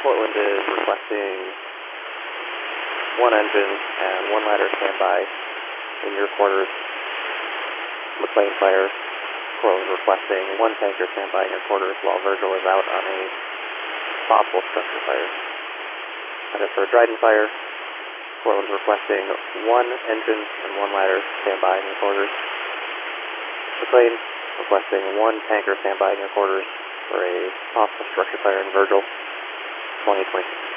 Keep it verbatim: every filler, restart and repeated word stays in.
Portland is requesting one engine and one ladder standby in your quarters. McLean Fire, Portland requesting one tanker standby in your quarters while Virgil is out on a possible structure fire. And as for Dryden Fire, Portland requesting one engine and one ladder standby in your quarters. McLean requesting one tanker standby in your quarters for a possible structure fire in Virgil, twenty twenty-six.